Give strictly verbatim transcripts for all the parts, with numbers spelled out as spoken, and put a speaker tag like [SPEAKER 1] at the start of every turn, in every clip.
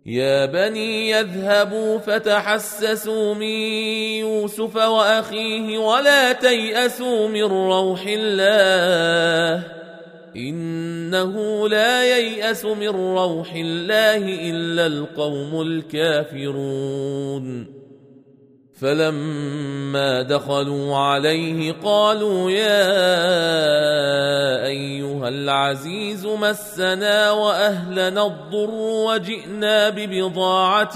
[SPEAKER 1] يا بني يذهبوا فتحسسوا من يوسف وأخيه ولا تيأسوا من روح الله إنه لا ييأس من روح الله إلا القوم الكافرون فلما دخلوا عليه قالوا يا أيها العزيز مسنا وأهلنا الضر وجئنا ببضاعة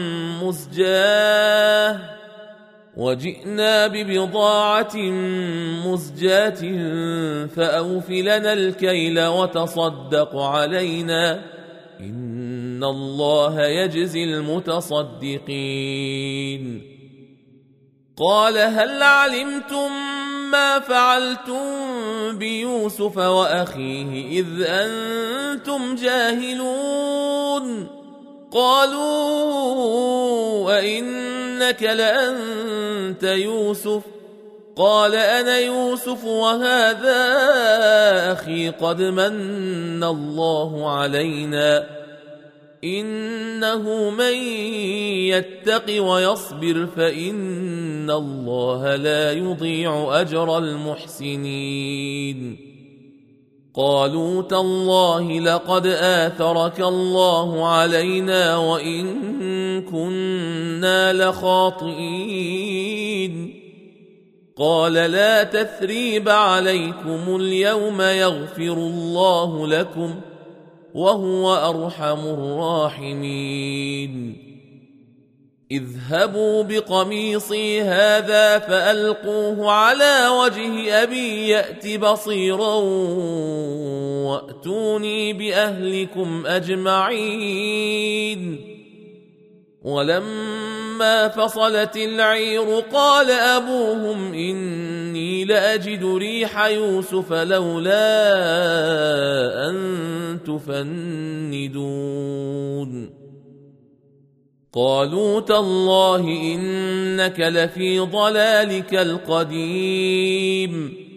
[SPEAKER 1] مزجاة وجئنا ببضاعة مزجاة فأوف لنا الكيل وتصدق علينا إن الله يجزي المتصدقين قال هل علمتم ما فعلتم بيوسف وأخيه إذ أنتم جاهلون قالوا أئنك لأنت يوسف قال أنا يوسف وهذا أخي قد من الله علينا إنه من يتق ويصبر فإن الله لا يضيع أجر المحسنين قالوا تالله لقد آثرك الله علينا وإن كنا لخاطئين قال لا تثريب عليكم اليوم يغفر الله لكم وهو أرحم الراحمين اذهبوا بقميصي هذا فألقوه على وجه أبي يأت بصيرا وأتوني بأهلكم أجمعين ولما فصلت العير قال أبوهم إني لأجد ريح يوسف لولا أن تفندون قالوا تالله إنك لفي ضلالك القديم